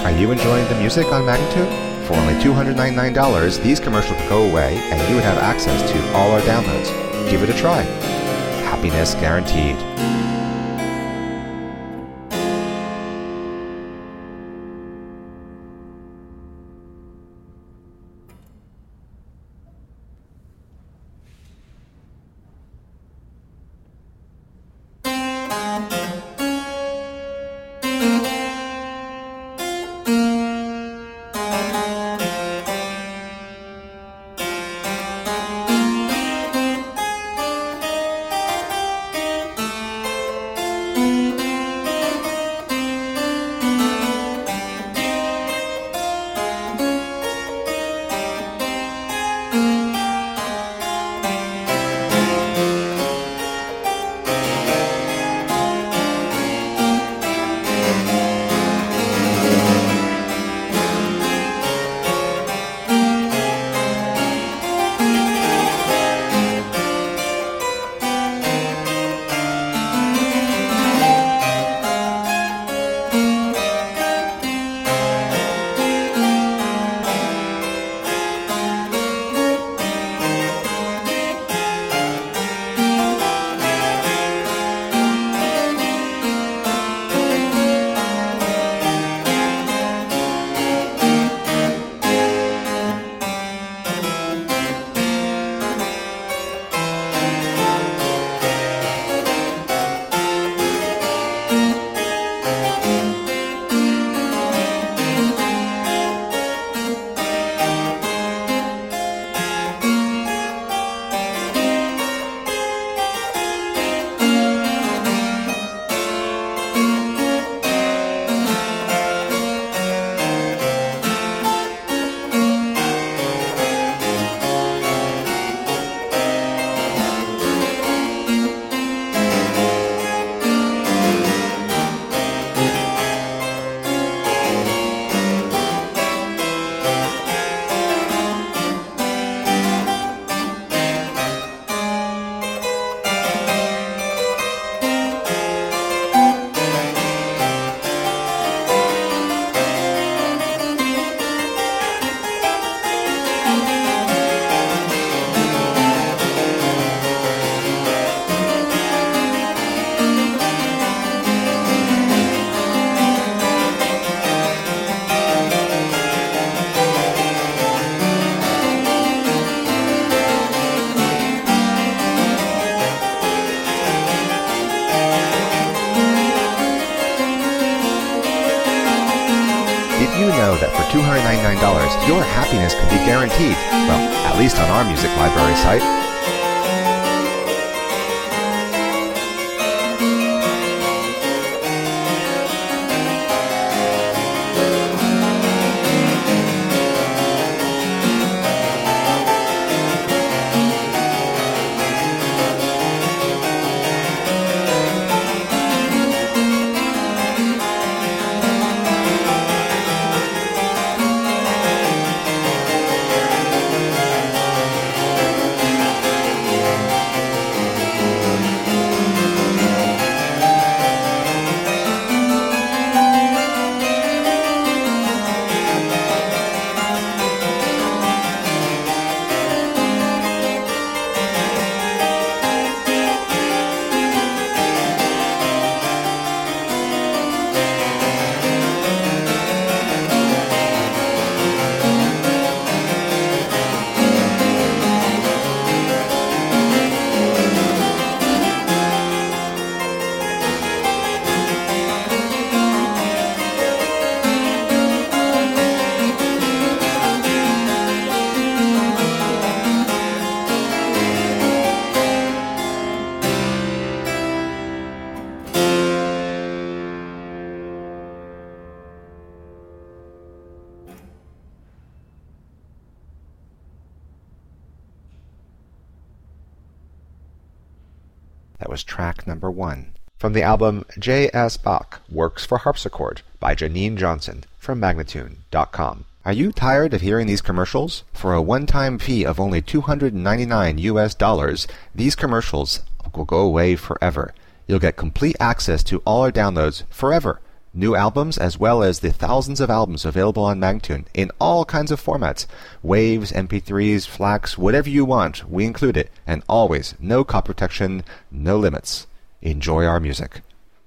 Are you enjoying the music on Magnitude? For only $299, these commercials would go away and you would have access to all our downloads. Give it a try. Happiness guaranteed. $299, your happiness can be guaranteed. Well, at least on our music library site. That was track number 1. From the album J.S. Bach Works for Harpsichord by Janine Johnson from Magnatune.com. Are you tired of hearing these commercials? For a one-time fee of only $299, these commercials will go away forever. You'll get complete access to all our downloads forever. New albums, as well as the thousands of albums available on Magnatune in all kinds of formats. Waves, MP3s, FLACs, whatever you want, we include it. And always, no copy protection, no limits. Enjoy our music.